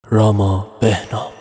راما بهنام.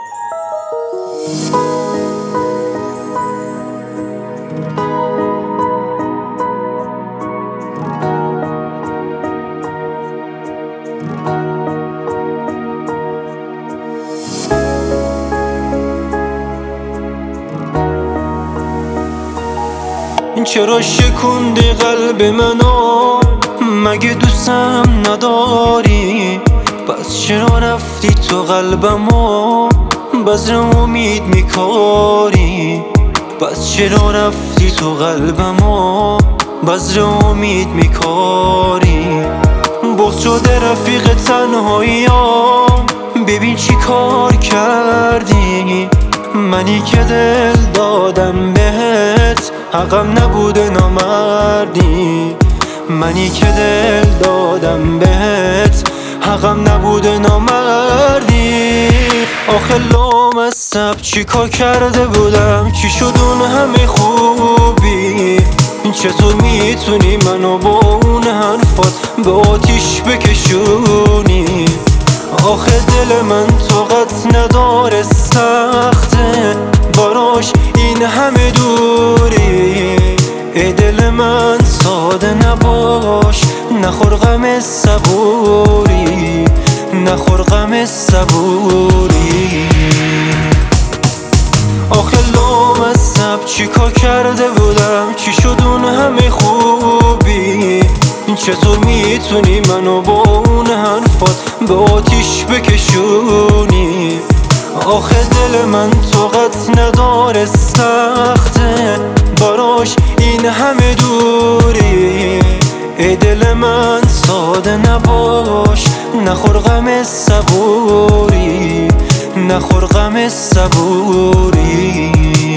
چرا شکوندی قلب منو؟ مگه دوستم نداری؟ پس چرا رفتی تو قلبمو بذر امید میکاری؟ پس چرا رفتی تو قلبمو بذر امید میکاری؟ بغض شده رفیق تنهاییام، ببین چی کار کردی. منی که دل دادم بهت حقم نبوده نامردی. منی که دل دادم بهت حقم نبوده نامردی. آخه لامصب چی کار کرده بودم که شد اون همه خوبی؟ چطور میتونی منو با اون حرفات به آتیش بکشونی؟ آخه دل من طاقت نداره، سخته براش این همه دوری. ای دل من ساده نباش، نخور غم صبوری، نخور غم صبوری. آخه لامصب چی کار کرده بودم که شد اون همه خوبی؟ چطور میتونی منو با اون حرفات به آتیش بکشونی؟ آخه دل من طاقت نداره، سخته براش این همه دوری. ای دل من ساده نباش، نخور غم صبوری، نخور غم صبوری.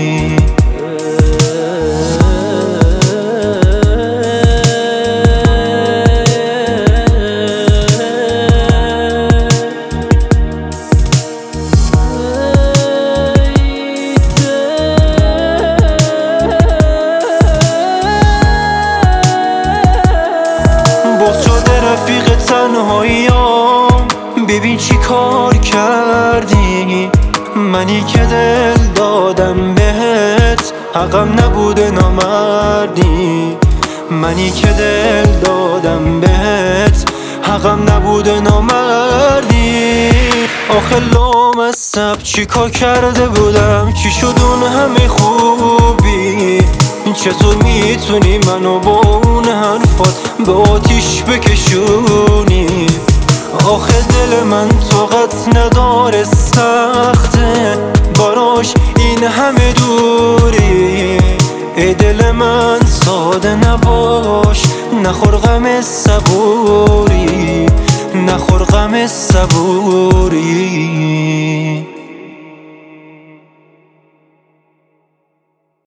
رفیق تنهاییام، ببین چی کار کردی. منی که دل دادم بهت حقم نبوده نامردی. منی که دل دادم بهت حقم نبوده نامردی. آخه لامصب چی کار کرده بودم که شد اون همه خوبی؟ چطور میتونی منو با اون حرفات به آتیش بکشونی؟ آخه دل من طاقت نداره، سخته براش این همه دوری. ای دل من ساده نباش، نخور غم صبوری، نخور غم صبوری.